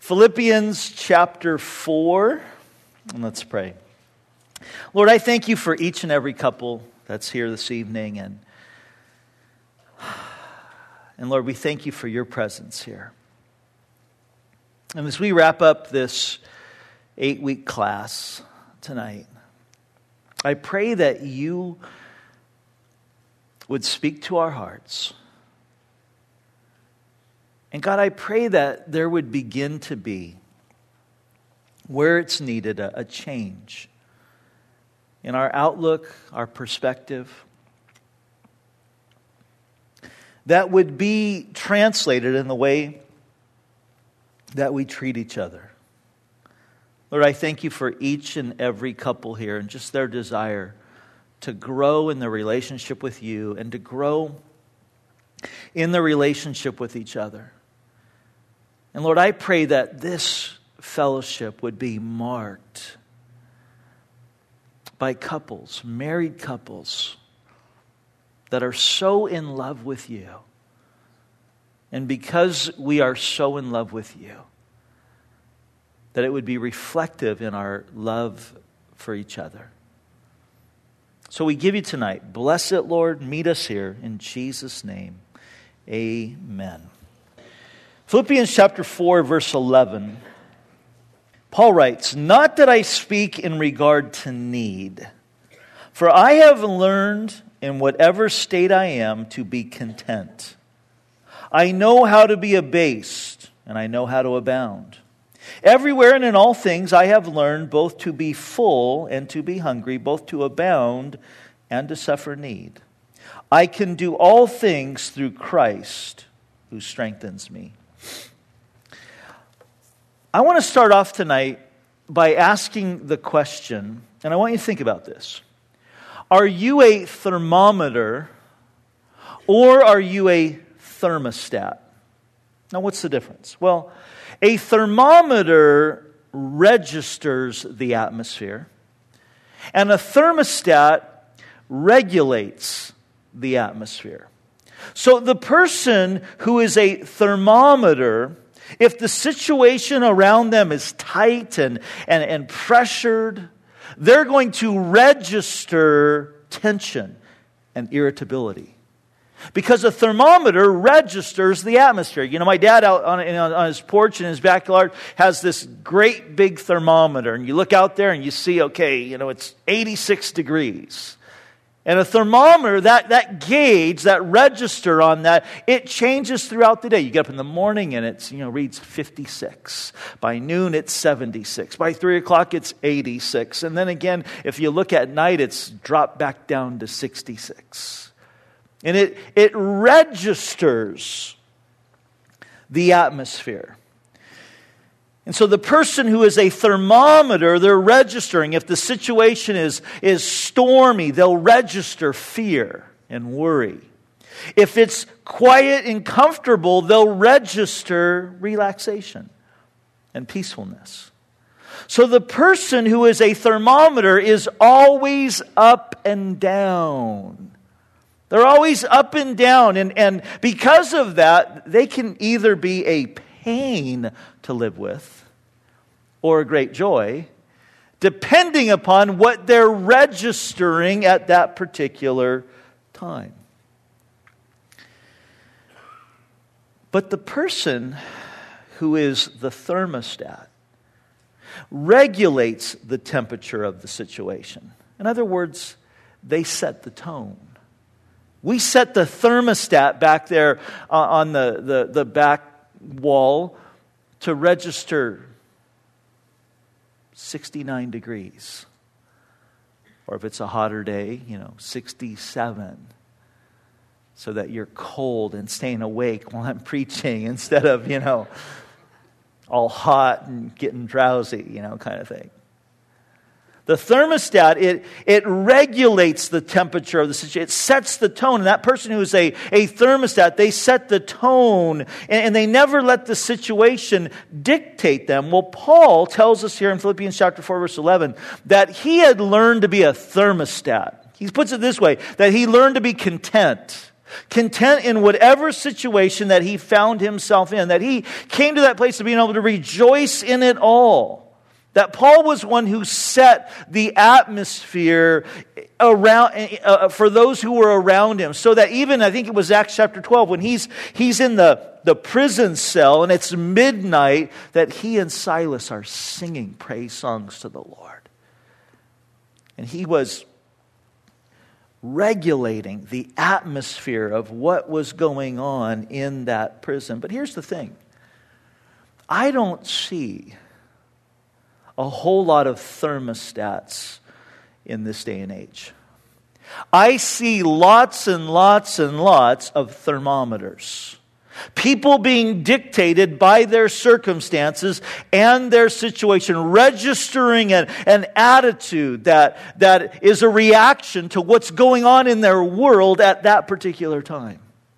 Philippians chapter 4, and let's pray. Lord, I thank you for each and every couple that's here this evening, and Lord, we thank you for your presence here. And as we wrap up this 8-week class tonight, I pray that you would speak to our hearts. And God, I pray that there would begin to be, where it's needed, a change in our outlook, our perspective, that would be translated in the way that we treat each other. Lord, I thank you for each and every couple here and just their desire to grow in the relationship with you and to grow in the relationship with each other. And Lord, I pray that this fellowship would be marked by couples, married couples, that are so in love with you. And because we are so in love with you, that it would be reflective in our love for each other. So we give you tonight. Bless it, Lord. Meet us here. In Jesus' name, amen. Philippians chapter 4, verse 11. Paul writes, "Not that I speak in regard to need, for I have learned in whatever state I am to be content. I know how to be abased, and I know how to abound. Everywhere and in all things I have learned both to be full and to be hungry, both to abound and to suffer need. I can do all things through Christ who strengthens me." I want to start off tonight by asking the question, and I want you to think about this. Are you a thermometer or are you a thermostat? Now, what's the difference? Well, a thermometer registers the atmosphere, and a thermostat regulates the atmosphere. So the person who is a thermometer, if the situation around them is tight and pressured, they're going to register tension and irritability. Because a thermometer registers the atmosphere. You know, my dad out on his porch in his backyard has this great big thermometer. And you look out there and you see, okay, it's 86 degrees. And a thermometer, that gauge, that register on that, it changes throughout the day. You get up in the morning and it's, reads 56. By noon, it's 76. By 3 o'clock, it's 86. And then again, if you look at night, it's dropped back down to 66. And it registers the atmosphere. And so the person who is a thermometer, they're registering. If the situation is stormy, they'll register fear and worry. If it's quiet and comfortable, they'll register relaxation and peacefulness. So the person who is a thermometer is always up and down. They're always up and down. And because of that, they can either be a pain to live with or a great joy, depending upon what they're registering at that particular time. But the person who is the thermostat regulates the temperature of the situation. In other words, they set the tone. We set the thermostat back there on the back wall to register 69 degrees. Or if it's a hotter day, 67. So that you're cold and staying awake while I'm preaching instead of, all hot and getting drowsy, kind of thing. The thermostat, it regulates the temperature of the situation. It sets the tone. And that person who is a thermostat, they set the tone and they never let the situation dictate them. Well, Paul tells us here in Philippians chapter 4, verse 11, that he had learned to be a thermostat. He puts it this way, that he learned to be content. Content in whatever situation that he found himself in, that he came to that place of being able to rejoice in it all. That Paul was one who set the atmosphere around for those who were around him. So that even, I think it was Acts chapter 12, when he's in the prison cell and it's midnight, that he and Silas are singing praise songs to the Lord. And he was regulating the atmosphere of what was going on in that prison. But here's the thing. I don't see a whole lot of thermostats in this day and age. I see lots and lots and lots of thermometers. People being dictated by their circumstances and their situation, registering an attitude that is a reaction to what's going on in their world at that particular time.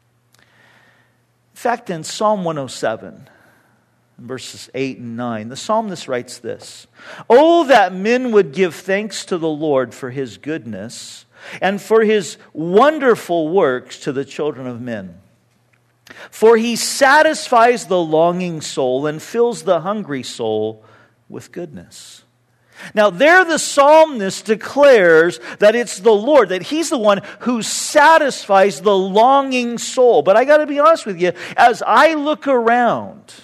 In fact, in Psalm 107, verses 8 and 9, the psalmist writes this: "Oh, that men would give thanks to the Lord for His goodness and for His wonderful works to the children of men. For He satisfies the longing soul and fills the hungry soul with goodness." Now there the psalmist declares that it's the Lord, that He's the one who satisfies the longing soul. But I got to be honest with you, as I look around,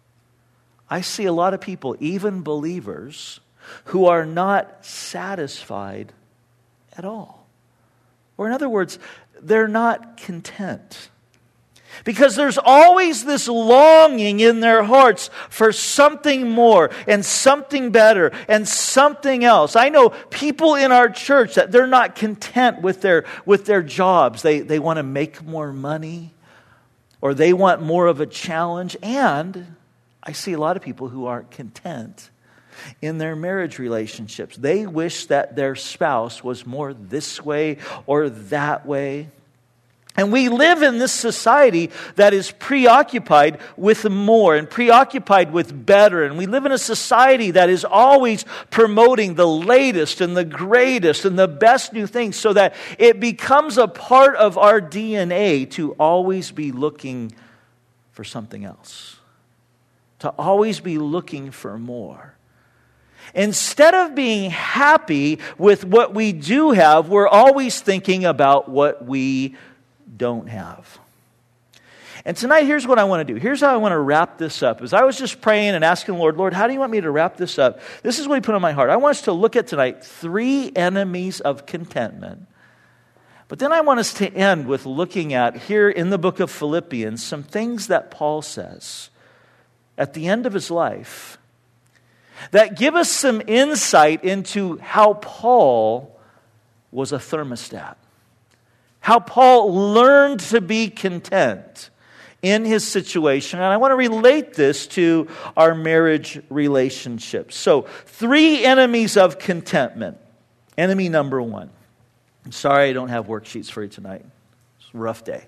I see a lot of people, even believers, who are not satisfied at all. Or in other words, they're not content. Because there's always this longing in their hearts for something more and something better and something else. I know people in our church that they're not content with their jobs. They want to make more money, or they want more of a challenge. And I see a lot of people who aren't content in their marriage relationships. They wish that their spouse was more this way or that way. And we live in this society that is preoccupied with more and preoccupied with better. And we live in a society that is always promoting the latest and the greatest and the best new things, so that it becomes a part of our DNA to always be looking for something else. To always be looking for more. Instead of being happy with what we do have, we're always thinking about what we don't have. And tonight, here's what I want to do. Here's how I want to wrap this up. As I was just praying and asking the Lord, how do you want me to wrap this up? This is what He put on my heart. I want us to look at tonight 3 enemies of contentment. But then I want us to end with looking at, here in the book of Philippians, some things that Paul says at the end of his life that give us some insight into how Paul was a thermostat. How Paul learned to be content in his situation. And I want to relate this to our marriage relationships. So, 3 enemies of contentment. Enemy number 1. I'm sorry I don't have worksheets for you tonight. It's a rough day.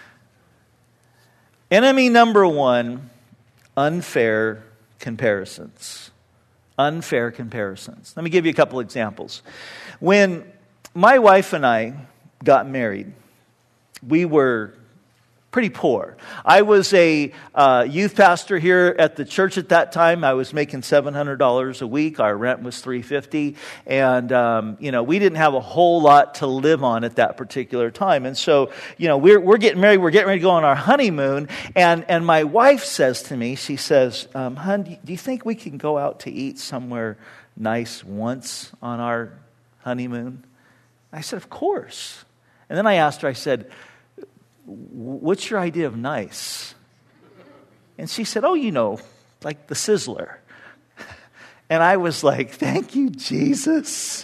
Enemy number 1, unfair comparisons. Unfair comparisons. Let me give you a couple examples. When my wife and I got married, we were pretty poor. I was a youth pastor here at the church at that time. I was making $700 a week. Our rent was $350, and we didn't have a whole lot to live on at that particular time. And so, we're getting married. We're getting ready to go on our honeymoon, and my wife says to me, she says, "Hon, do you think we can go out to eat somewhere nice once on our honeymoon?" I said, "Of course." And then I asked her, I said, "What's your idea of nice?" And she said, "Oh, like the Sizzler." And I was like, "Thank you, Jesus."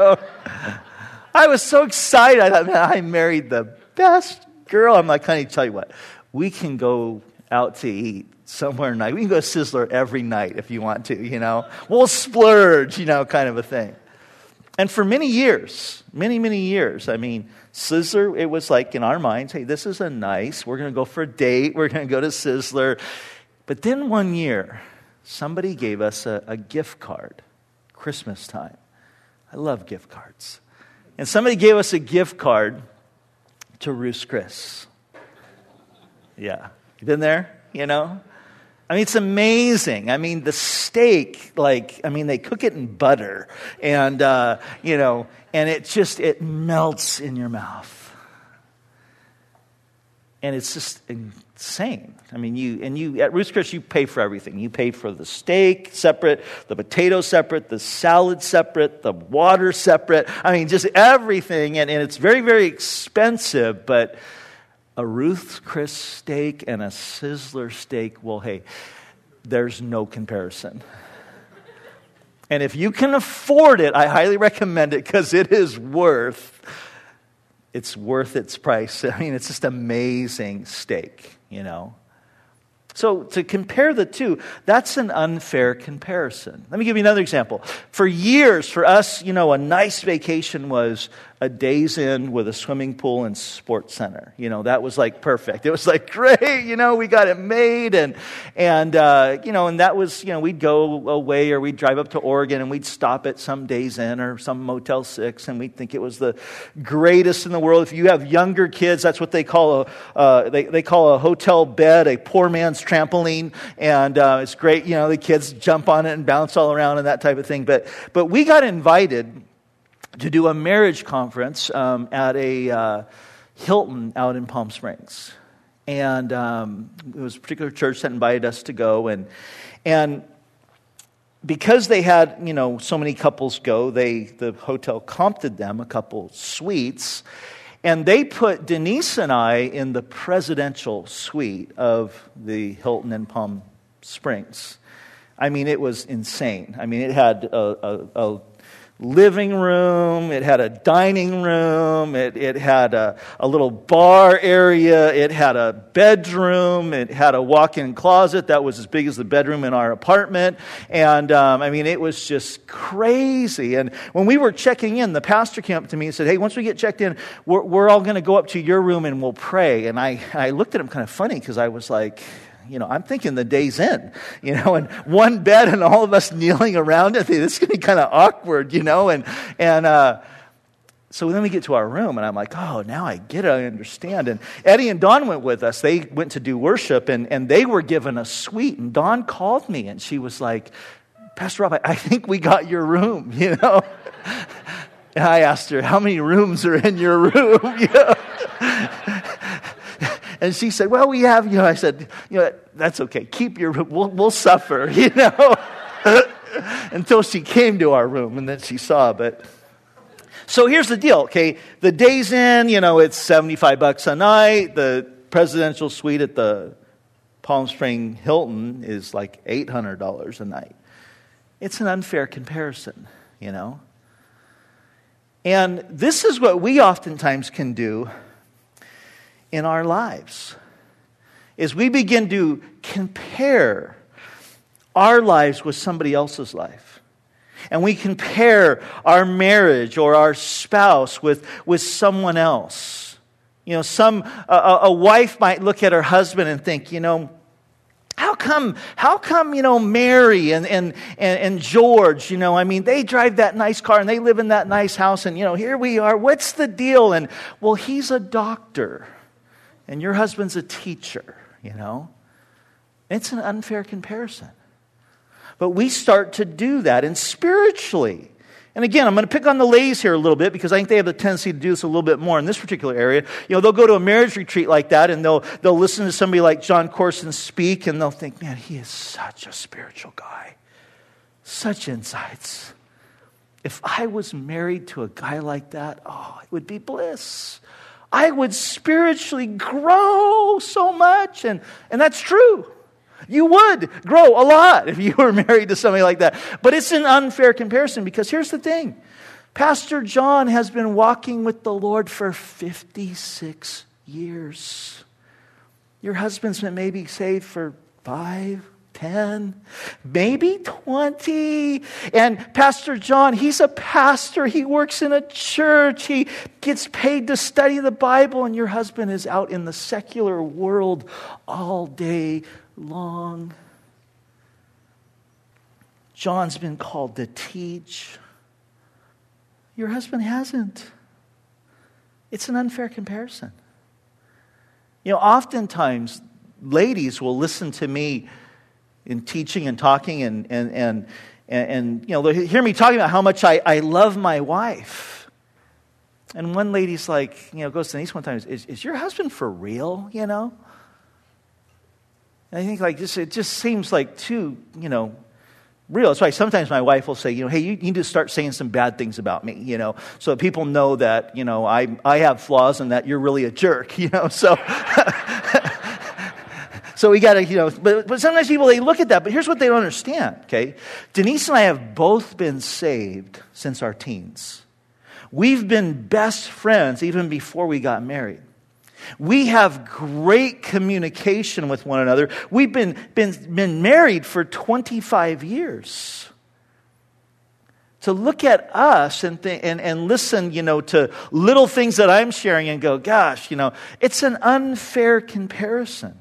I was so excited. I thought, man, I married the best girl. I'm like, "Honey, tell you what, we can go out to eat somewhere nice. We can go to Sizzler every night if you want to, We'll splurge, kind of a thing." And for many years, many years, Sizzler, it was like in our minds, hey, this is we're going to go for a date, we're going to go to Sizzler. But then one year, somebody gave us a gift card, Christmas time. I love gift cards. And somebody gave us a gift card to Ruth's Chris. Yeah. You been there, you know? I mean, it's amazing. I mean, the steak, they cook it in butter and, and it melts in your mouth. And it's just insane. I mean, you at Ruth's Chris, you pay for everything. You pay for the steak separate, the potatoes separate, the salad separate, the water separate. I mean, just everything. And it's very, very expensive, but a Ruth's Chris steak and a Sizzler steak, well, hey, there's no comparison. And if you can afford it, I highly recommend it because it's worth its price. I mean, it's just amazing steak, you know. So to compare the two, that's an unfair comparison. Let me give you another example. For years, for us, a nice vacation was a Days Inn with a swimming pool and sports center. That was like perfect. It was like great, we got it made, and that was, we'd go away or we'd drive up to Oregon and we'd stop at some Days Inn or some Motel 6 and we'd think it was the greatest in the world. If you have younger kids, that's what they call they call a hotel bed a poor man's trampoline, and it's great. The kids jump on it and bounce all around and that type of thing. But we got invited to do a marriage conference at a Hilton out in Palm Springs. And it was a particular church that invited us to go. And because they had, so many couples go, the hotel comped them a couple suites. And they put Denise and I in the presidential suite of the Hilton in Palm Springs. I mean, it was insane. I mean, it had a living room, it had a dining room, it had a little bar area, it had a bedroom, it had a walk-in closet that was as big as the bedroom in our apartment, and it was just crazy. And when we were checking in, the pastor came up to me and said, hey, once we get checked in, we're all going to go up to your room and we'll pray. And I looked at him kind of funny because I was like, I'm thinking the Days Inn, and one bed and all of us kneeling around it. This is going to be kind of awkward, and so then we get to our room, and I'm like, oh, now I get it, I understand. And Eddie and Dawn went with us. They went to do worship, and they were given a suite. And Dawn called me, and she was like, Pastor Rob, I think we got your room, And I asked her, how many rooms are in your room, And she said, well, we have, I said, that's okay. Keep your room. We'll suffer, until she came to our room and then she saw. But so here's the deal, okay? The Days Inn, it's $75 a night. The presidential suite at the Palm Springs Hilton is like $800 a night. It's an unfair comparison, And this is what we oftentimes can do in our lives, is we begin to compare our lives with somebody else's life. And we compare our marriage or our spouse with someone else. A wife might look at her husband and think, how come, Mary and George, they drive that nice car and they live in that nice house and, here we are. What's the deal? And, well, he's a doctor. And your husband's a teacher, It's an unfair comparison. But we start to do that. And spiritually, and again, I'm going to pick on the ladies here a little bit because I think they have the tendency to do this a little bit more in this particular area. They'll go to a marriage retreat like that and they'll listen to somebody like John Corson speak and they'll think, man, he is such a spiritual guy. Such insights. If I was married to a guy like that, it would be bliss. I would spiritually grow so much. And that's true. You would grow a lot if you were married to somebody like that. But it's an unfair comparison because here's the thing. Pastor John has been walking with the Lord for 56 years. Your husband's been maybe saved for 5, 10, maybe 20. And Pastor John, he's a pastor. He works in a church. He gets paid to study the Bible. And your husband is out in the secular world all day long. John's been called to teach. Your husband hasn't. It's an unfair comparison. Oftentimes, ladies will listen to me in teaching and talking and they'll hear me talking about how much I love my wife. And one lady's like, goes to Denise one time, is your husband for real, And I think it just seems like too, real. That's why sometimes my wife will say, hey, you need to start saying some bad things about me, so that people know that, I have flaws and that you're really a jerk, so... So we got to, but sometimes people, they look at that, but here's what they don't understand, okay? Denise and I have both been saved since our teens. We've been best friends even before we got married. We have great communication with one another. We've been married for 25 years. To look at us and listen, to little things that I'm sharing and go, gosh, it's an unfair comparison.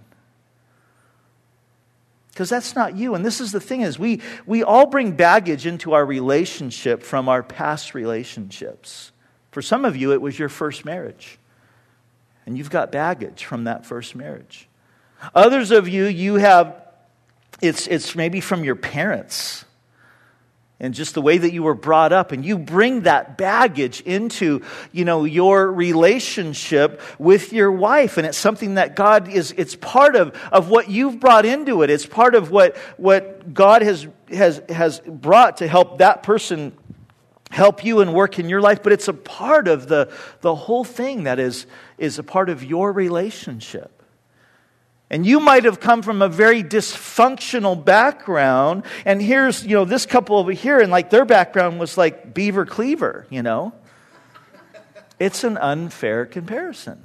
Because that's not you. And this is the thing is we all bring baggage into our relationship from our past relationships. For some of you, it was your first marriage. And you've got baggage from that first marriage. Others of you have, it's maybe from your parents. And just the way that you were brought up, and you bring that baggage into, your relationship with your wife, and it's something that God it's part of what you've brought into it. It's part of what God has brought to help that person help you and work in your life, but it's a part of the whole thing that is a part of your relationship. And you might have come from a very dysfunctional background. And here's, this couple over here, and their background was like Beaver Cleaver, It's an unfair comparison.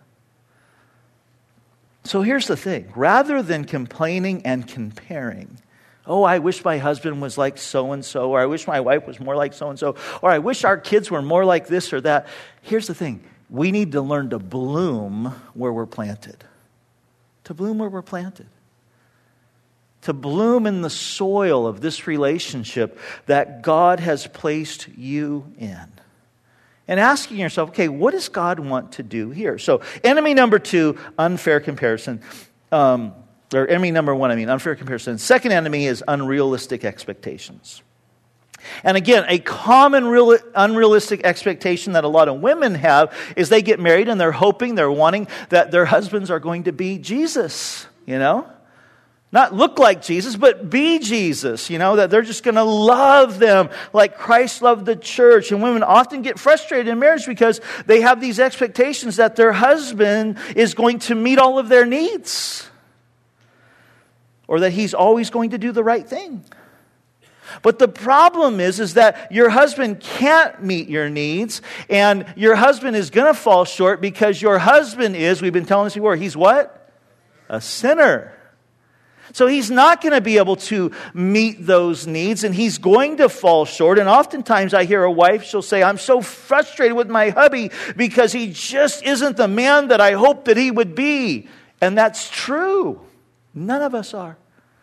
So here's the thing. Rather than complaining and comparing, I wish my husband was like so-and-so, or I wish my wife was more like so-and-so, or I wish our kids were more like this or that. Here's the thing. We need to learn to bloom where we're planted. To bloom where we're planted. To bloom in the soil of this relationship that God has placed you in. And asking yourself, okay, what does God want to do here? So, enemy number 2, unfair comparison. Or enemy number 1, unfair comparison. Second enemy is unrealistic expectations. And again, a common unrealistic expectation that a lot of women have is they get married and they're hoping, they're wanting that their husbands are going to be Jesus, Not look like Jesus, but be Jesus, that they're just going to love them like Christ loved the church. And women often get frustrated in marriage because they have these expectations that their husband is going to meet all of their needs. Or that he's always going to do the right thing. But the problem is that your husband can't meet your needs, and your husband is going to fall short because your husband is, we've been telling this before, he's what? A sinner. So he's not going to be able to meet those needs, and he's going to fall short. And oftentimes I hear a wife, she'll say, I'm so frustrated with my hubby because he just isn't the man that I hoped that he would be. And that's true. None of us are.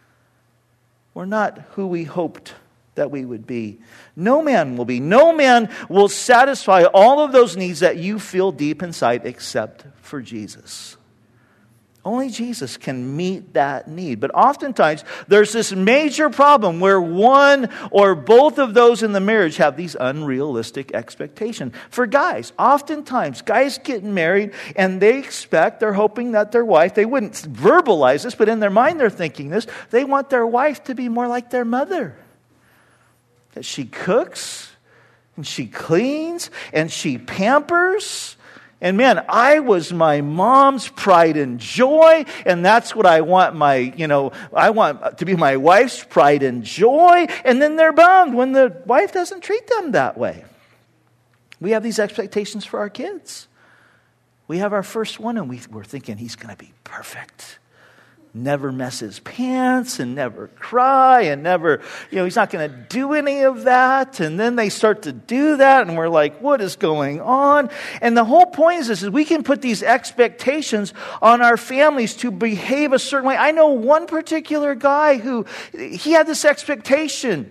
We're not who we hoped that we would be. No man will be. No man will satisfy all of those needs that you feel deep inside except for Jesus. Only Jesus can meet that need. But oftentimes, there's this major problem where one or both of those in the marriage have these unrealistic expectations. For guys, oftentimes, guys get married and they're hoping that their wife, they wouldn't verbalize this, but in their mind they're thinking this, they want their wife to be more like their mother. That she cooks, and she cleans, and she pampers. And man, I was my mom's pride and joy, and that's what I want I want to be my wife's pride and joy, and then they're bummed when the wife doesn't treat them that way. We have these expectations for our kids. We have our first one, and we're thinking he's going to be perfect. Never mess his pants and never cry and never, he's not going to do any of that. And then they start to do that and we're like, what is going on? And the whole point is this, is we can put these expectations on our families to behave a certain way. I know one particular guy who, he had this expectation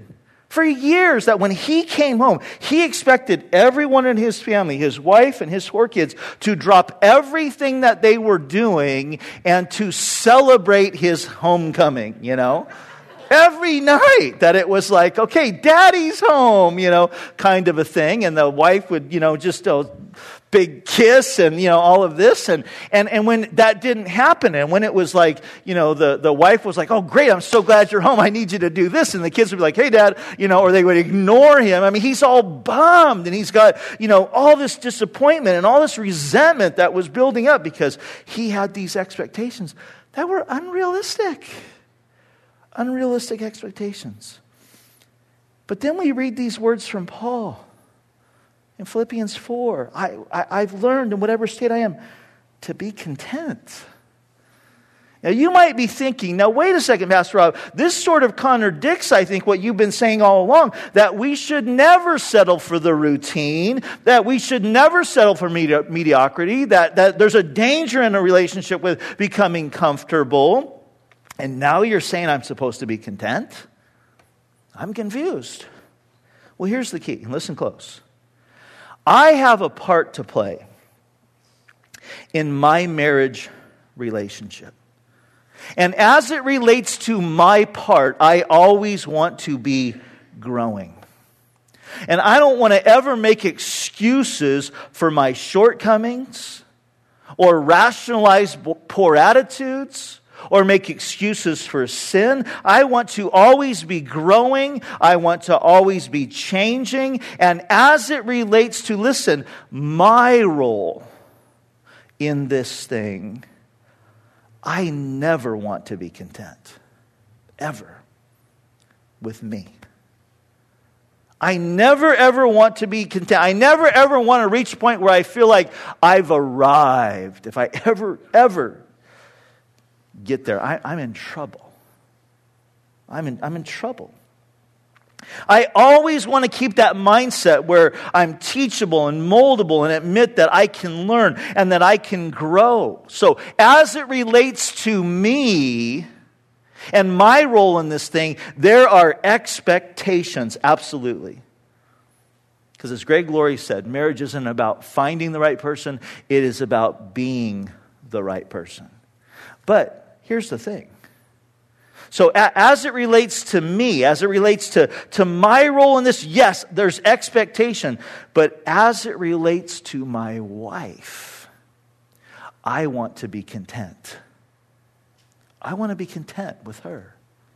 For years, that when he came home, he expected everyone in his family, his wife and his 4 kids, to drop everything that they were doing and to celebrate his homecoming, Every night that it was like, okay, daddy's home, kind of a thing. And the wife would, just a big kiss and, all of this. And when that didn't happen, and when it was like, the wife was like, oh, great, I'm so glad you're home. I need you to do this. And the kids would be like, hey, Dad, or they would ignore him. I mean, he's all bummed and he's got, all this disappointment and all this resentment that was building up because he had these expectations that were unrealistic. Unrealistic expectations. But then we read these words from Paul in Philippians 4. I've learned in whatever state I am to be content. Now you might be thinking, now wait a second, Pastor Rob, this sort of contradicts, I think, what you've been saying all along, that we should never settle for the routine, that we should never settle for mediocrity, that there's a danger in a relationship with becoming comfortable. And now you're saying I'm supposed to be content? I'm confused. Well, here's the key. Listen close. I have a part to play in my marriage relationship. And as it relates to my part, I always want to be growing. And I don't want to ever make excuses for my shortcomings or rationalize poor attitudes or make excuses for sin. I want to always be growing. I want to always be changing. And as it relates to, listen, my role in this thing, I never want to be content. Ever. With me. I never ever want to be content. I never ever want to reach a point where I feel like I've arrived. If I ever get there, I'm in trouble. I'm in trouble. I always want to keep that mindset where I'm teachable and moldable and admit that I can learn and that I can grow. So as it relates to me and my role in this thing, there are expectations, absolutely. Because as Greg Laurie said, marriage isn't about finding the right person, it is about being the right person. But here's the thing. So as it relates to me, as it relates to my role in this, yes, there's expectation. But as it relates to my wife, I want to be content. I want to be content with her.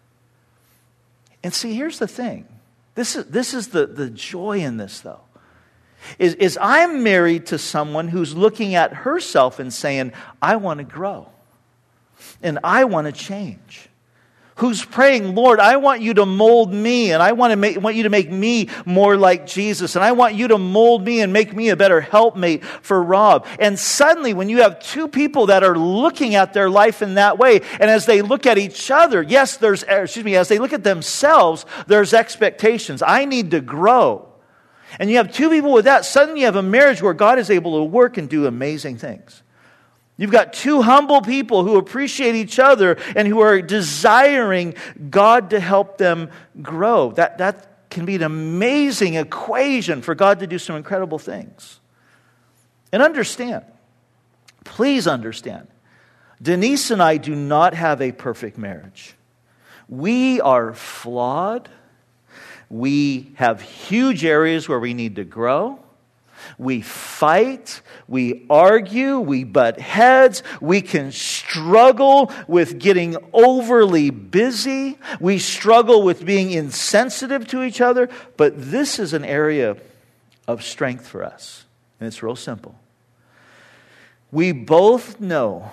And see, here's the thing. This is the joy in this, though. Is I'm married to someone who's looking at herself and saying, I want to grow. And I want to change. Who's praying, Lord, I want you to mold me, and I want you to make me more like Jesus, and I want you to mold me and make me a better helpmate for Rob. And suddenly, when you have two people that are looking at their life in that way, and as they look at each other, as they look at themselves, there's expectations. I need to grow. And you have two people with that, suddenly you have a marriage where God is able to work and do amazing things. You've got two humble people who appreciate each other and who are desiring God to help them grow. That can be an amazing equation for God to do some incredible things. And understand, please understand, Denise and I do not have a perfect marriage. We are flawed. We have huge areas where we need to grow. We fight, we argue, we butt heads, we can struggle with getting overly busy, we struggle with being insensitive to each other, but this is an area of strength for us, and it's real simple. We both know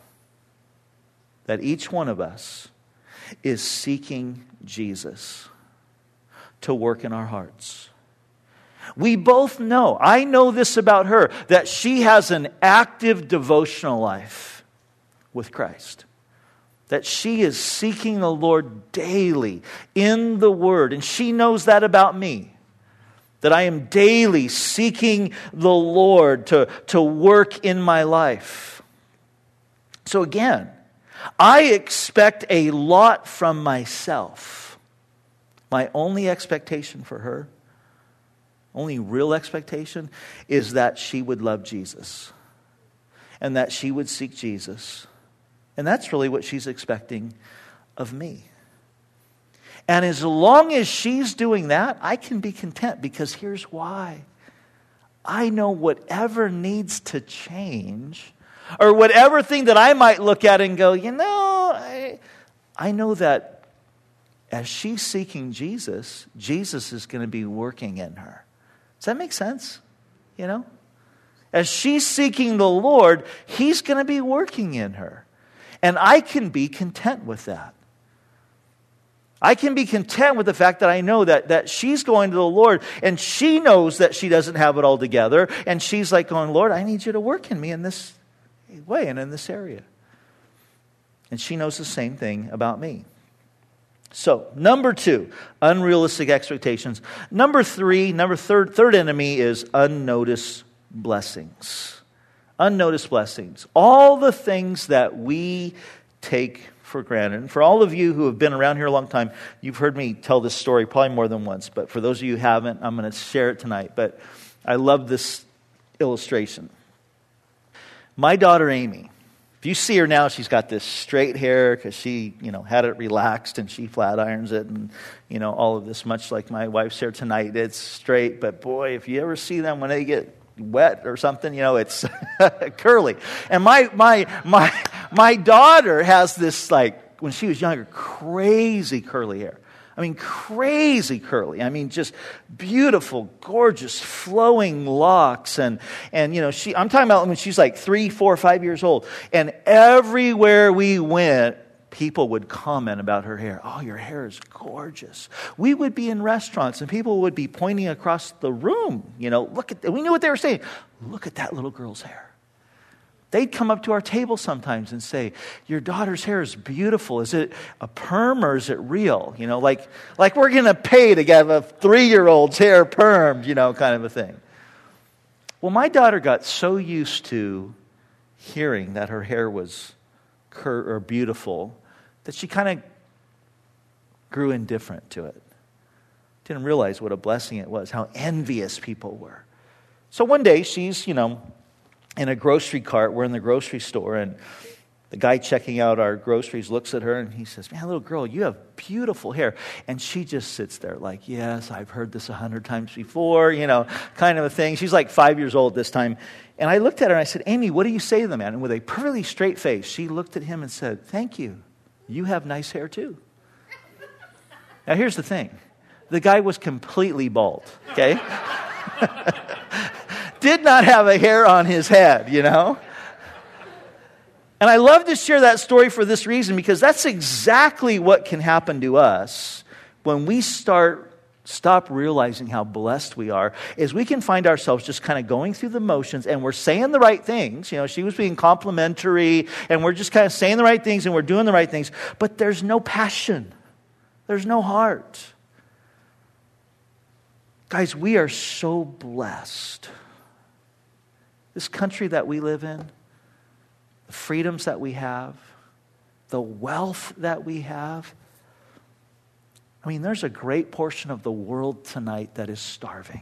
that each one of us is seeking Jesus to work in our hearts. We both know, I know this about her, that she has an active devotional life with Christ. That she is seeking the Lord daily in the Word. And she knows that about me. That I am daily seeking the Lord to work in my life. So again, I expect a lot from myself. My only expectation for her, only real expectation, is that she would love Jesus and that she would seek Jesus. And that's really what she's expecting of me. And as long as she's doing that, I can be content, because here's why. I know whatever needs to change, or whatever thing that I might look at and go, I know that as she's seeking Jesus, Jesus is going to be working in her. Does that make sense? As she's seeking the Lord, He's going to be working in her. And I can be content with that. I can be content with the fact that I know that she's going to the Lord, and she knows that she doesn't have it all together, and she's like going, Lord, I need you to work in me in this way and in this area. And she knows the same thing about me. So, number 2, unrealistic expectations. Number 3, third enemy is unnoticed blessings. Unnoticed blessings. All the things that we take for granted. And for all of you who have been around here a long time, you've heard me tell this story probably more than once. But for those of you who haven't, I'm going to share it tonight. But I love this illustration. My daughter Amy, if you see her now, she's got this straight hair because she, had it relaxed, and she flat irons it, and, all of this, much like my wife's hair tonight. It's straight, but boy, if you ever see them when they get wet or something, it's curly. And my daughter has this, like, when she was younger, crazy curly hair. I mean, crazy curly. I mean, just beautiful, gorgeous, flowing locks. And I'm talking about when she's like 3, 4, 5 years old. And everywhere we went, people would comment about her hair. Oh, your hair is gorgeous. We would be in restaurants, and people would be pointing across the room. We knew what they were saying. Look at that little girl's hair. They'd come up to our table sometimes and say, your daughter's hair is beautiful. Is it a perm or is it real? Like we're going to pay to get a 3-year-old's hair permed, kind of a thing. Well, my daughter got so used to hearing that her hair was beautiful that she kind of grew indifferent to it. Didn't realize what a blessing it was, how envious people were. So one day she's, in a grocery cart. We're in the grocery store, and the guy checking out our groceries looks at her, and he says, man, little girl, you have beautiful hair. And she just sits there like, yes, I've heard this 100 times before, kind of a thing. She's like 5 years old this time. And I looked at her and I said, Amy, what do you say to the man? And with a perfectly straight face, she looked at him and said, thank you. You have nice hair too. Now here's the thing. The guy was completely bald, okay? Did not have a hair on his head, And I love to share that story for this reason, because that's exactly what can happen to us when we stop realizing how blessed we are, is we can find ourselves just kind of going through the motions, and we're saying the right things. She was being complimentary, and we're just kind of saying the right things, and we're doing the right things, but there's no passion. There's no heart. Guys, we are so blessed. This country that we live in, the freedoms that we have, the wealth that we have. I mean, there's a great portion of the world tonight that is starving.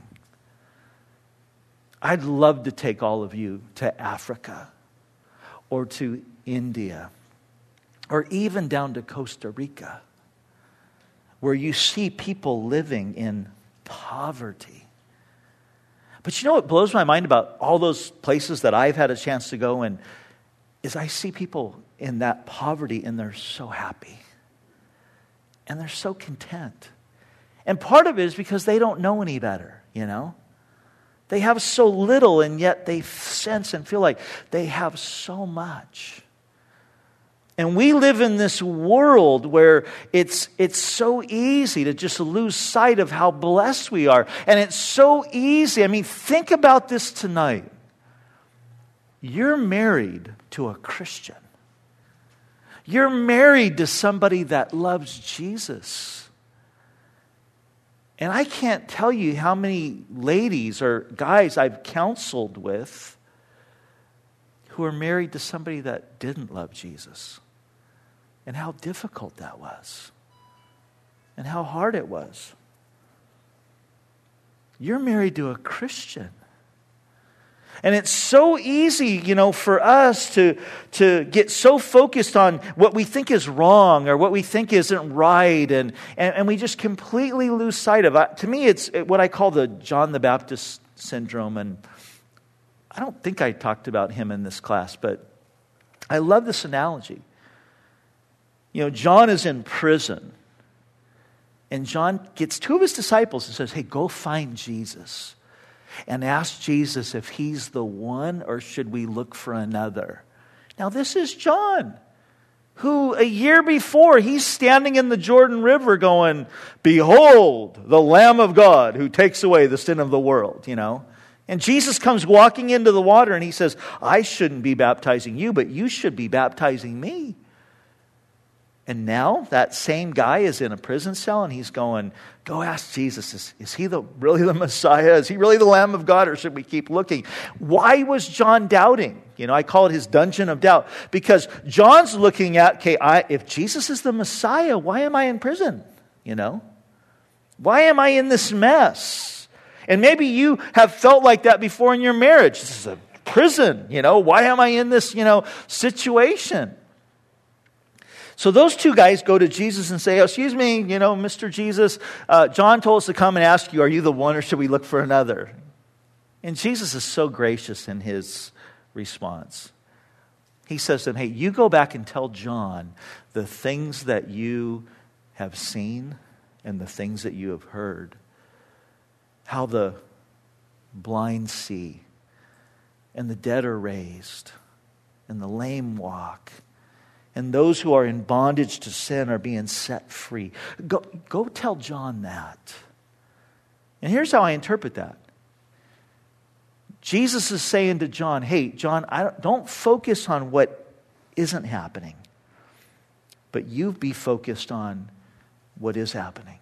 I'd love to take all of you to Africa or to India or even down to Costa Rica, where you see people living in poverty. But what blows my mind about all those places that I've had a chance to go in is I see people in that poverty, and they're so happy. And they're so content. And part of it is because they don't know any better, They have so little, and yet they sense and feel like they have so much. And we live in this world where it's so easy to just lose sight of how blessed we are. And it's so easy. I mean, think about this tonight. You're married to a Christian. You're married to somebody that loves Jesus. And I can't tell you how many ladies or guys I've counseled with who are married to somebody that didn't love Jesus. And how difficult that was. And and how hard it was. You're married to a Christian. And it's so easy, for us to get so focused on what we think is wrong or what we think isn't right, and we just completely lose sight of it. To me, it's what I call the John the Baptist syndrome, and I don't think I talked about him in this class, but I love this analogy. John is in prison, and John gets two of his disciples and says, hey, go find Jesus. And ask Jesus if he's the one or should we look for another. Now this is John, who a year before he's standing in the Jordan River going, behold, the Lamb of God who takes away the sin of the world, And Jesus comes walking into the water and he says, I shouldn't be baptizing you, but you should be baptizing me. And now that same guy is in a prison cell and he's going, go ask Jesus, is he really the Messiah? Is he really the Lamb of God, or should we keep looking? Why was John doubting? I call it his dungeon of doubt. Because John's looking at, if Jesus is the Messiah, why am I in prison? Why am I in this mess? And maybe you have felt like that before in your marriage. This is a prison, Why am I in this, situation? So those two guys go to Jesus and say, excuse me, Mr. Jesus, John told us to come and ask you, are you the one or should we look for another? And Jesus is so gracious in his response. He says to them, hey, you go back and tell John the things that you have seen and the things that you have heard. How the blind see and the dead are raised and the lame walk. And those who are in bondage to sin are being set free. Go tell John that. And here's how I interpret that. Jesus is saying to John, hey, John, don't focus on what isn't happening, but you be focused on what is happening.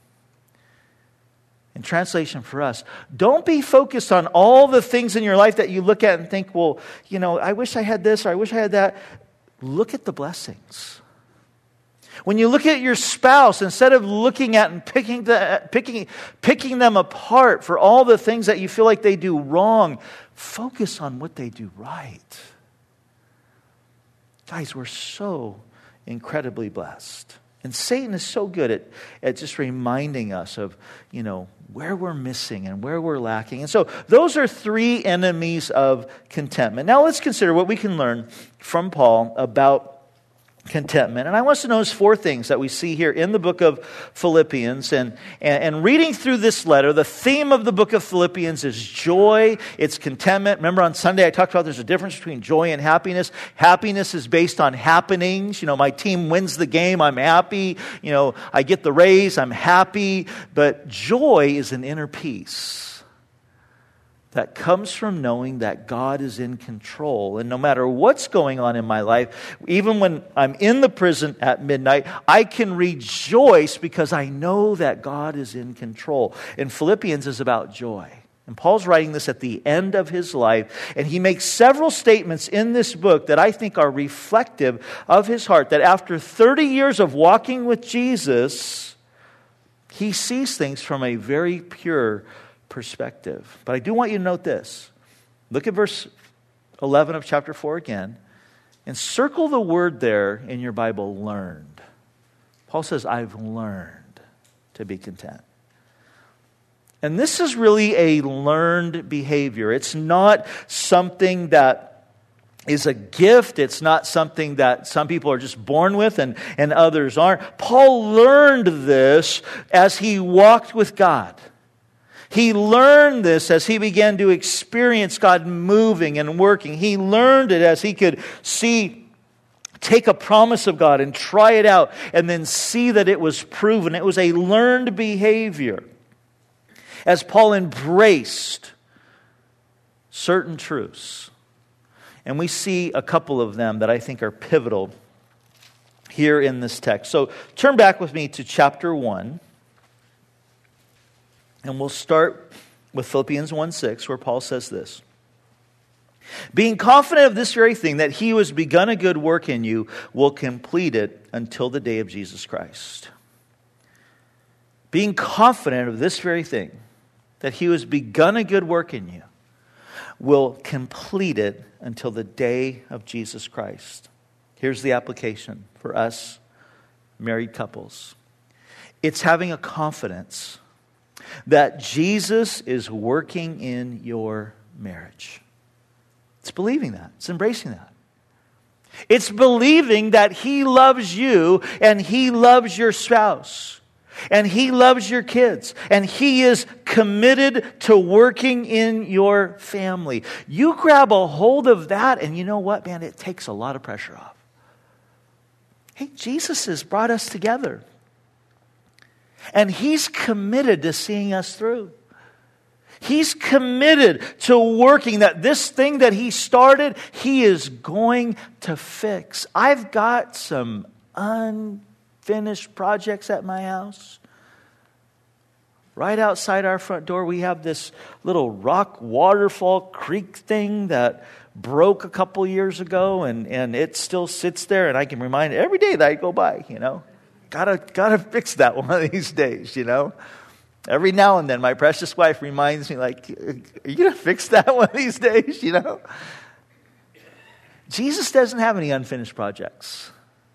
In translation for us, don't be focused on all the things in your life that you look at and think, well, I wish I had this or I wish I had that. Look at the blessings. When you look at your spouse, instead of looking at and picking them apart for all the things that you feel like they do wrong, focus on what they do right. Guys, we're so incredibly blessed. And Satan is so good at just reminding us of, where we're missing and where we're lacking. And so those are three enemies of contentment. Now let's consider what we can learn from Paul about contentment. And I want us to notice four things that we see here in the book of Philippians. And reading through this letter, the theme of the book of Philippians is joy, it's contentment. Remember on Sunday I talked about there's a difference between joy and happiness. Happiness is based on happenings. My team wins the game, I'm happy. I get the raise, I'm happy. But joy is an inner peace that comes from knowing that God is in control. And no matter what's going on in my life, even when I'm in the prison at midnight, I can rejoice because I know that God is in control. And Philippians is about joy. And Paul's writing this at the end of his life. And he makes several statements in this book that I think are reflective of his heart. That after 30 years of walking with Jesus, he sees things from a very pure perspective. But I do want you to note this. Look at verse 11 of chapter 4 again. And circle the word there in your Bible, learned. Paul says, I've learned to be content. And this is really a learned behavior. It's not something that is a gift. It's not something that some people are just born with and others aren't. Paul learned this as he walked with God. He learned this as he began to experience God moving and working. He learned it as he could take a promise of God and try it out and then see that it was proven. It was a learned behavior. As Paul embraced certain truths. And we see a couple of them that I think are pivotal here in this text. So turn back with me to chapter 1. And we'll start with Philippians 1:6, where Paul says this. Being confident of this very thing, that he who has begun a good work in you will complete it until the day of Jesus Christ. being confident of this very thing, that he who has begun a good work in you will complete it until the day of Jesus Christ. Here's the application for us married couples. It's having a confidence that Jesus is working in your marriage. It's believing that. It's embracing that. It's believing that he loves you and he loves your spouse and he loves your kids and he is committed to working in your family. You grab a hold of that and you know what, man? It takes a lot of pressure off. Hey, Jesus has brought us together. And he's committed to seeing us through. He's committed to working that this thing that he started, he is going to fix. I've got some unfinished projects at my house. Right outside our front door, we have this little rock waterfall creek thing that broke a couple years ago, and it still sits there, and I can remind it every day that I go by, Gotta fix that one of these days, Every now and then, my precious wife reminds me, like, are you going to fix that one of these days, Jesus doesn't have any unfinished projects.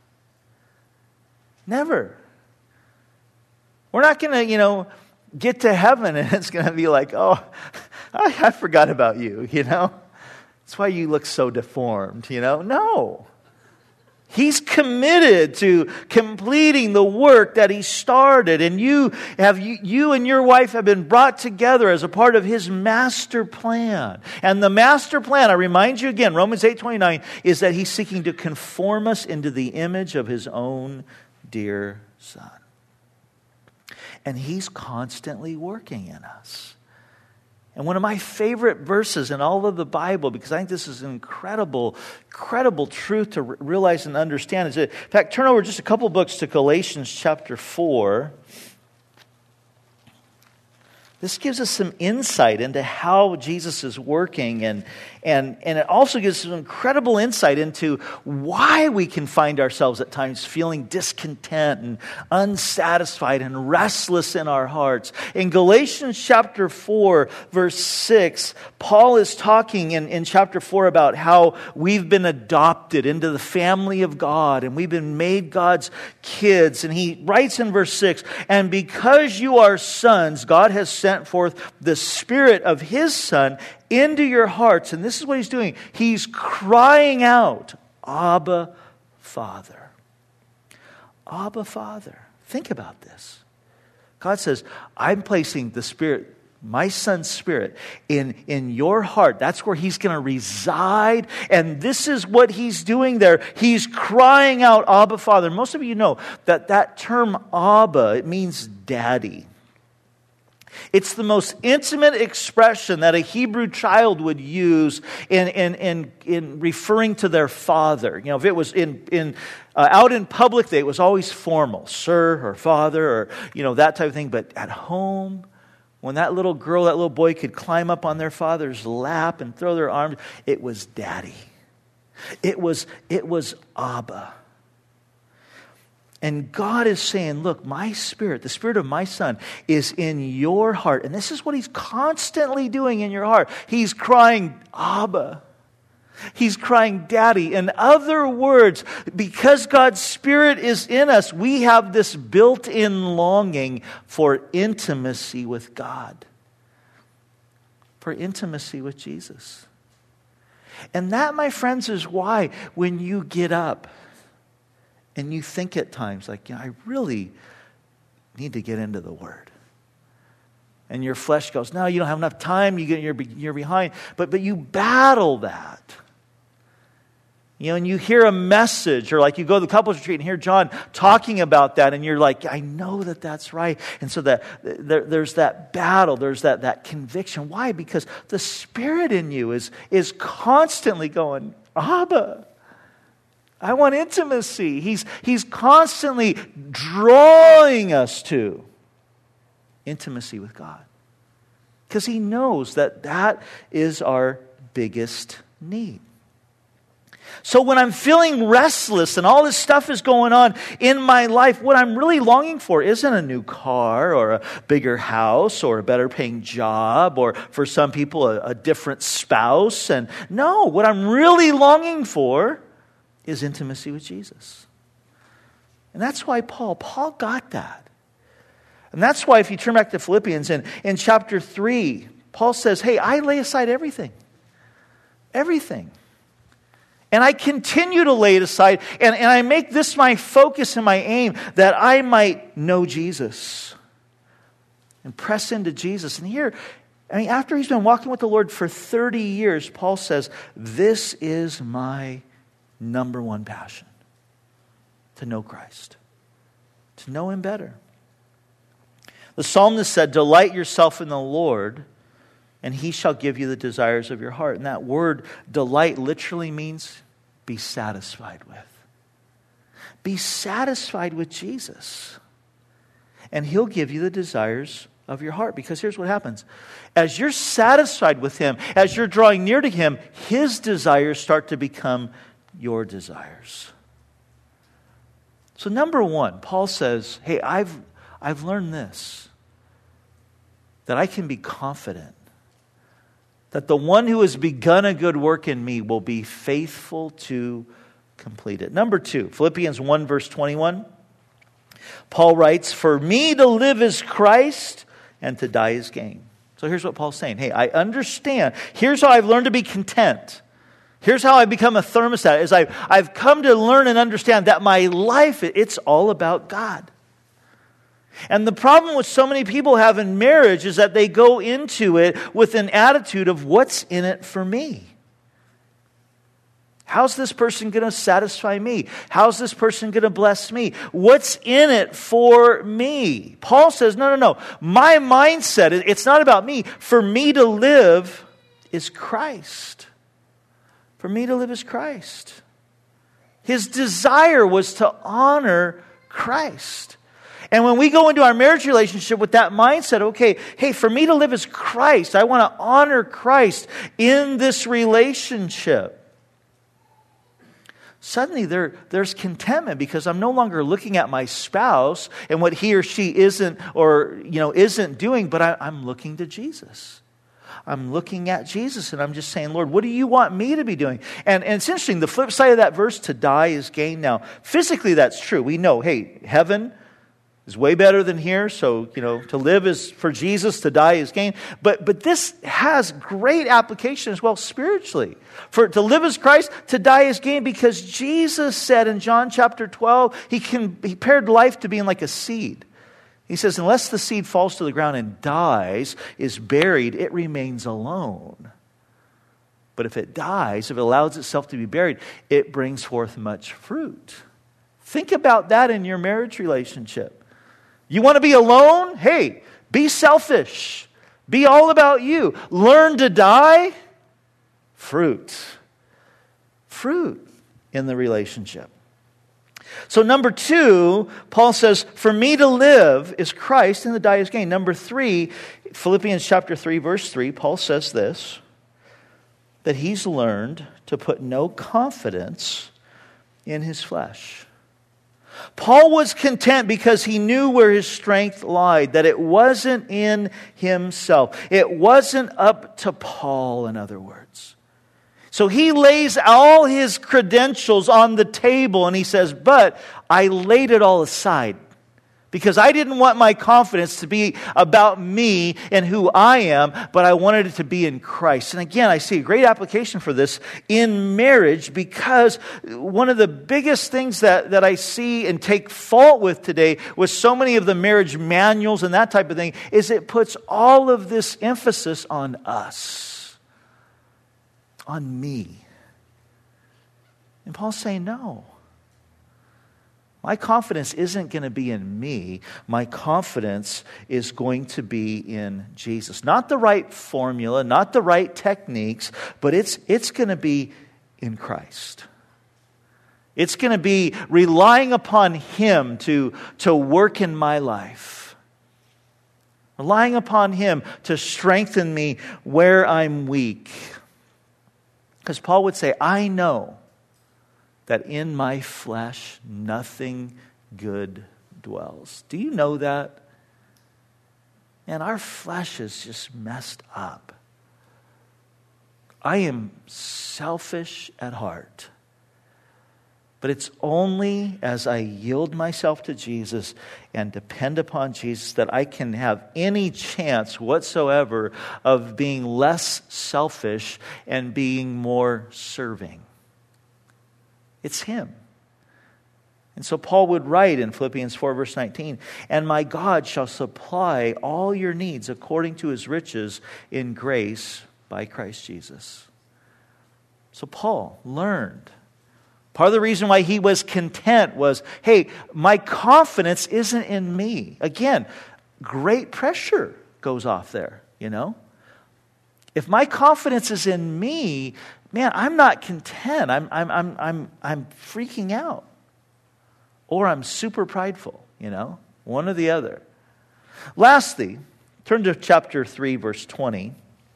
Never. We're not going to, get to heaven and it's going to be like, oh, I forgot about you, That's why you look so deformed, No. He's committed to completing the work that he started. And you and your wife have been brought together as a part of his master plan. And the master plan, I remind you again, Romans 8:29, is that he's seeking to conform us into the image of his own dear Son. And he's constantly working in us. And one of my favorite verses in all of the Bible, because I think this is an incredible truth to realize and understand, is that, in fact, turn over just a couple books to Galatians chapter 4. This gives us some insight into how Jesus is working, and it also gives us some incredible insight into why we can find ourselves at times feeling discontent and unsatisfied and restless in our hearts. In Galatians chapter 4, verse 6, Paul is talking in chapter 4 about how we've been adopted into the family of God and we've been made God's kids. And he writes in verse 6, "And because you are sons, God has sent forth the Spirit of His Son into your hearts." And this is what He's doing. He's crying out, "Abba, Father." Abba, Father. Think about this. God says, I'm placing the Spirit, my Son's Spirit, in your heart. That's where He's going to reside. And this is what He's doing there. He's crying out, "Abba, Father." Most of you know that term Abba, it means daddy. It's the most intimate expression that a Hebrew child would use in referring to their father. If it was out in public, it was always formal, sir or father or that type of thing. But at home, when that little girl, that little boy could climb up on their father's lap and throw their arms, it was daddy. It was Abba. And God is saying, look, my Spirit, the Spirit of my Son, is in your heart. And this is what He's constantly doing in your heart. He's crying, Abba. He's crying, Daddy. In other words, because God's Spirit is in us, we have this built-in longing for intimacy with God. For intimacy with Jesus. And that, my friends, is why when you get up, and you think at times, like, I really need to get into the Word. And your flesh goes, no, you don't have enough time, you're behind. But you battle that. And you hear a message, or like you go to the couples retreat and hear John talking about that, and you're like, I know that that's right. And so there's that battle, there's that conviction. Why? Because the Spirit in you is constantly going, Abba, I want intimacy. He's constantly drawing us to intimacy with God. Because He knows that is our biggest need. So when I'm feeling restless and all this stuff is going on in my life, what I'm really longing for isn't a new car or a bigger house or a better paying job or for some people a different spouse. And no, what I'm really longing for is intimacy with Jesus. And that's why Paul got that. And that's why if you turn back to Philippians in chapter 3, Paul says, hey, I lay aside everything. Everything. And I continue to lay it aside, and I make this my focus and my aim, that I might know Jesus and press into Jesus. And here, after he's been walking with the Lord for 30 years, Paul says, this is my number one passion, to know Christ, to know him better. The psalmist said, delight yourself in the Lord, and he shall give you the desires of your heart. And that word delight literally means be satisfied with. Be satisfied with Jesus. And he'll give you the desires of your heart. Because here's what happens. As you're satisfied with him, as you're drawing near to him, his desires start to become your desires. So number one, Paul says, hey, I've learned this, that I can be confident that the one who has begun a good work in me will be faithful to complete it. Number two, Philippians 1 verse 21. Paul writes, for me to live is Christ and to die is gain. So here's what Paul's saying. Hey, I understand. Here's how I've learned to be content. Here's how I become a thermostat. Is I've come to learn and understand that my life, it's all about God. And the problem with so many people have in marriage is that they go into it with an attitude of what's in it for me. How's this person going to satisfy me? How's this person going to bless me? What's in it for me? Paul says, no. My mindset, it's not about me. For me to live is Christ. For me to live is Christ. His desire was to honor Christ. And when we go into our marriage relationship with that mindset, okay, hey, for me to live as Christ, I want to honor Christ in this relationship. Suddenly there's contentment because I'm no longer looking at my spouse and what he or she isn't doing, but I'm looking to Jesus. I'm looking at Jesus and I'm just saying, Lord, what do you want me to be doing? And it's interesting, the flip side of that verse, to die is gain. Now, physically that's true. We know, hey, heaven is way better than here. So, to live is for Jesus, to die is gain. But this has great application as well spiritually. To live as Christ, to die is gain, because Jesus said in John chapter 12, he compared life to being like a seed. He says, unless the seed falls to the ground and dies, is buried, it remains alone. But if it dies, if it allows itself to be buried, it brings forth much fruit. Think about that in your marriage relationship. You want to be alone? Hey, be selfish. Be all about you. Learn to die. Fruit. Fruit in the relationship. So number two, Paul says, for me to live is Christ and to die is gain. Number three, Philippians chapter 3, verse 3, Paul says this, that he's learned to put no confidence in his flesh. Paul was content because he knew where his strength lied, that it wasn't in himself. It wasn't up to Paul, in other words. So he lays all his credentials on the table and he says, but I laid it all aside because I didn't want my confidence to be about me and who I am, but I wanted it to be in Christ. And again, I see a great application for this in marriage, because one of the biggest things that I see and take fault with today with so many of the marriage manuals and that type of thing is it puts all of this emphasis on us, on me. And Paul's saying, no. My confidence isn't going to be in me. My confidence is going to be in Jesus. Not the right formula, not the right techniques, but it's going to be in Christ. It's going to be relying upon Him to work in my life. Relying upon Him to strengthen me where I'm weak. Because Paul would say, I know that in my flesh nothing good dwells. Do you know that? Man, our flesh is just messed up. I am selfish at heart. But it's only as I yield myself to Jesus and depend upon Jesus that I can have any chance whatsoever of being less selfish and being more serving. It's Him. And so Paul would write in Philippians 4 verse 19, "And my God shall supply all your needs according to His riches in grace by Christ Jesus." So Paul learned. Part of the reason why he was content was, hey, my confidence isn't in me. Again, great pressure goes off there, you know. If my confidence is in me, man, I'm not content. I'm freaking out. Or I'm super prideful, you know, one or the other. Lastly, turn to chapter 3, verse 20.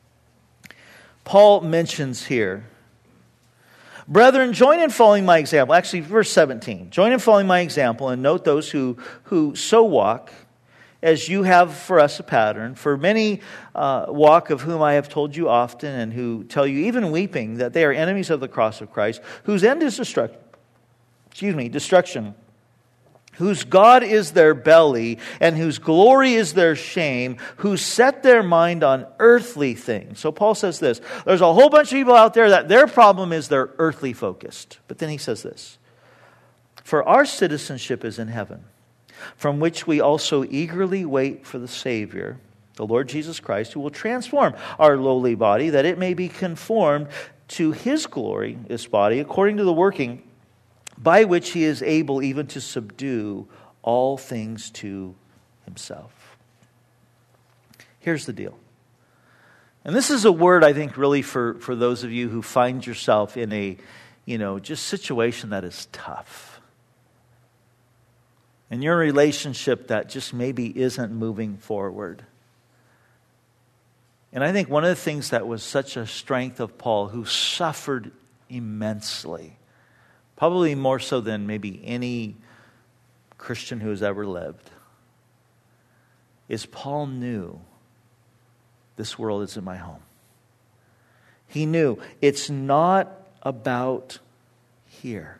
Paul mentions here, "Brethren, join in following my example." Actually, verse 17. "Join in following my example and note those who so walk as you have for us a pattern. For many walk, of whom I have told you often, and who tell you even weeping that they are enemies of the cross of Christ, whose end is destruction, whose God is their belly, and whose glory is their shame, who set their mind on earthly things." So Paul says this. There's a whole bunch of people out there that their problem is they're earthly focused. But then he says this, "For our citizenship is in heaven, from which we also eagerly wait for the Savior, the Lord Jesus Christ, who will transform our lowly body, that it may be conformed to His glory, this body, according to the working by which He is able even to subdue all things to Himself." Here's the deal. And this is a word, I think, really for those of you who find yourself in a, just situation that is tough. And your relationship that just maybe isn't moving forward. And I think one of the things that was such a strength of Paul, who suffered immensely, probably more so than maybe any Christian who has ever lived, is Paul knew this world isn't my home. He knew it's not about here.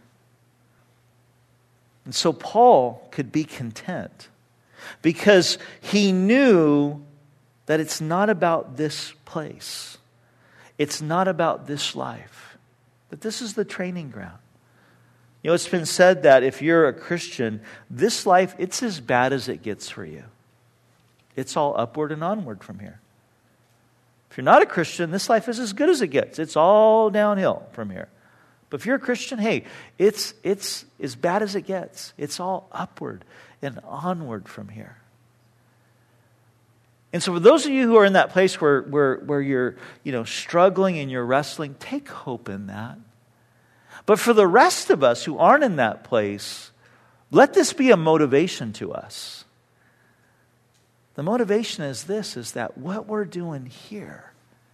And so Paul could be content because he knew that it's not about this place. It's not about this life. That this is the training ground. You know, it's been said that if you're a Christian, this life, it's as bad as it gets for you. It's all upward and onward from here. If you're not a Christian, this life is as good as it gets. It's all downhill from here. But if you're a Christian, hey, it's as bad as it gets. It's all upward and onward from here. And so for those of you who are in that place where you're struggling and you're wrestling, take hope in that. But for the rest of us who aren't in that place, let this be a motivation to us. The motivation is this, is that what we're doing here,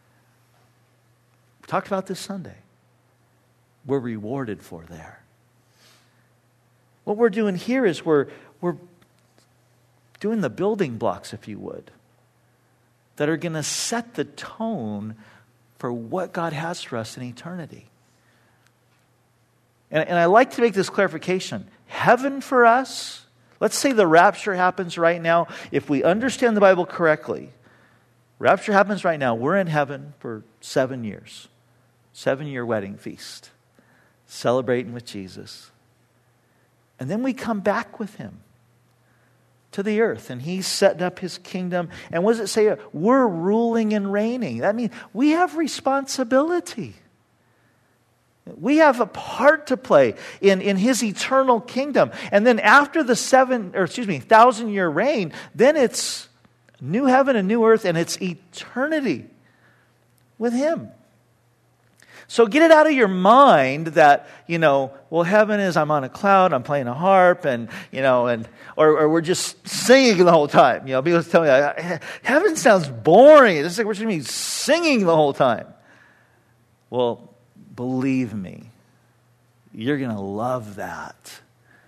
we talked about this Sunday, we're rewarded for there. What we're doing here is we're doing the building blocks, if you would, that are going to set the tone for what God has for us in eternity. And I like to make this clarification. Heaven for us, let's say the rapture happens right now. If we understand the Bible correctly, rapture happens right now. We're in heaven for 7 years. 7-year wedding feast. Celebrating with Jesus. And then we come back with Him to the earth. And He's setting up His kingdom. And what does it say? We're ruling and reigning. That means we have responsibility. We have a part to play in His eternal kingdom. And then after the 1,000-year reign, then it's new heaven and new earth, and it's eternity with Him. So get it out of your mind that, heaven is I'm on a cloud, I'm playing a harp, or we're just singing the whole time. People tell me, heaven sounds boring. It's like we're just going to be singing the whole time. Well, believe me, you're going to love that.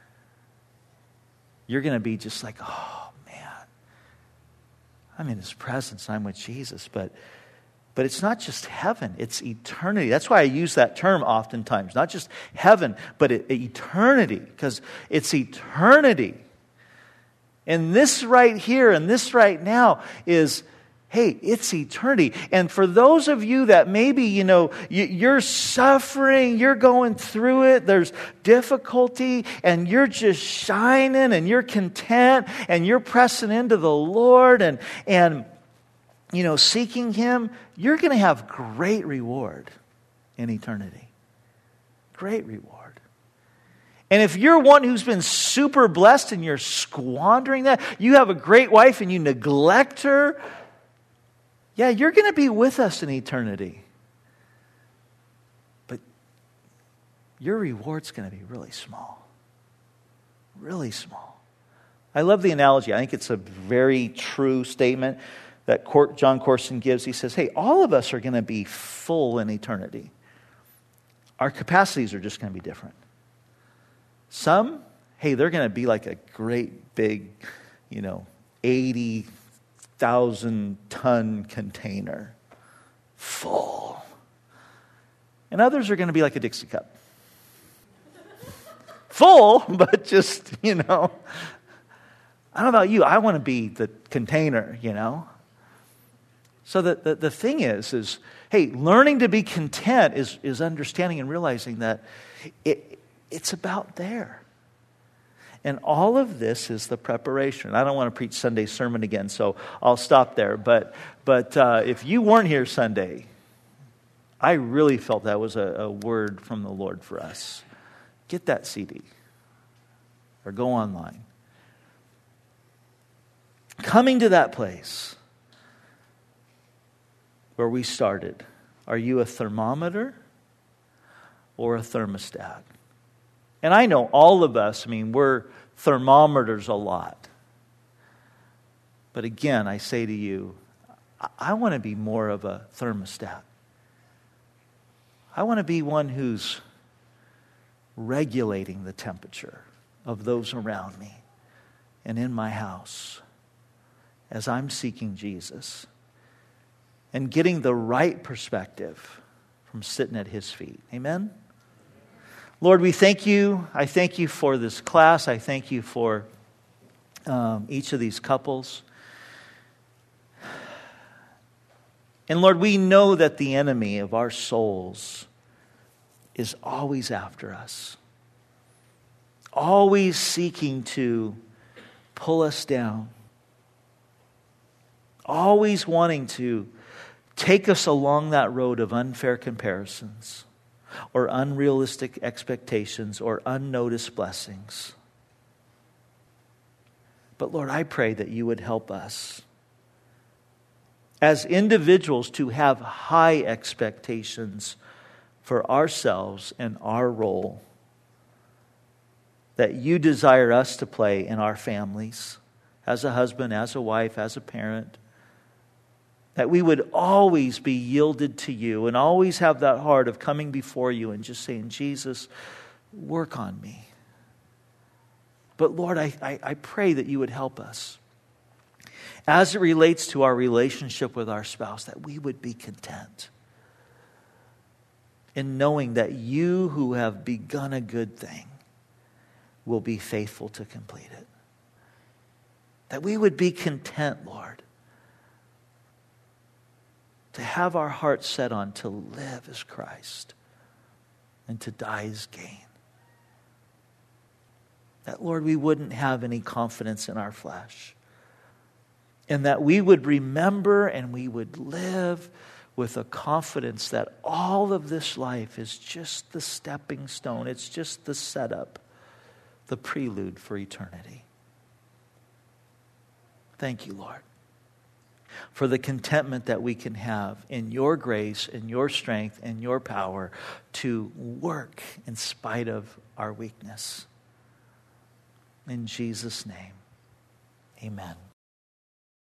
You're going to be just like, oh, man, I'm in his presence. I'm with Jesus. But it's not just heaven. It's eternity. That's why I use that term oftentimes. Not just heaven, but eternity. Because it's eternity. And this right here and this right now is, hey, it's eternity. And for those of you that maybe, you're suffering, you're going through it, there's difficulty, and you're just shining, and you're content, and you're pressing into the Lord, and seeking Him, you're going to have great reward in eternity. Great reward. And if you're one who's been super blessed and you're squandering that, you have a great wife and you neglect her, yeah, you're going to be with us in eternity. But your reward's going to be really small. Really small. I love the analogy. I think it's a very true statement that John Corson gives. He says, hey, all of us are going to be full in eternity. Our capacities are just going to be different. Some, hey, they're going to be like a great big, 80,000-ton container. Full. And others are going to be like a Dixie cup. Full, but just, I don't know about you. I want to be the container, So the thing is, hey, learning to be content is understanding and realizing that it's about there. And all of this is the preparation. I don't want to preach Sunday sermon again, so I'll stop there. But if you weren't here Sunday, I really felt that was a word from the Lord for us. Get that CD or go online. Coming to that place where we started, are you a thermometer or a thermostat? And I know all of us, we're thermometers a lot. But again, I say to you, I want to be more of a thermostat. I want to be one who's regulating the temperature of those around me and in my house as I'm seeking Jesus and getting the right perspective from sitting at His feet. Amen? Lord, we thank you. I thank you for this class. I thank you for each of these couples. And Lord, we know that the enemy of our souls is always after us. Always seeking to pull us down. Always wanting to take us along that road of unfair comparisons, or unrealistic expectations, or unnoticed blessings. But Lord, I pray that you would help us as individuals to have high expectations for ourselves and our role that you desire us to play in our families, as a husband, as a wife, as a parent. That we would always be yielded to you and always have that heart of coming before you and just saying, Jesus, work on me. But Lord, I pray that you would help us as it relates to our relationship with our spouse, that we would be content in knowing that you who have begun a good thing will be faithful to complete it. That we would be content, Lord, to have our hearts set on to live as Christ and to die as gain. That, Lord, we wouldn't have any confidence in our flesh. And that we would remember and we would live with a confidence that all of this life is just the stepping stone. It's just the setup, the prelude for eternity. Thank you, Lord, for the contentment that we can have in your grace and your strength and your power to work in spite of our weakness. In Jesus' name, amen.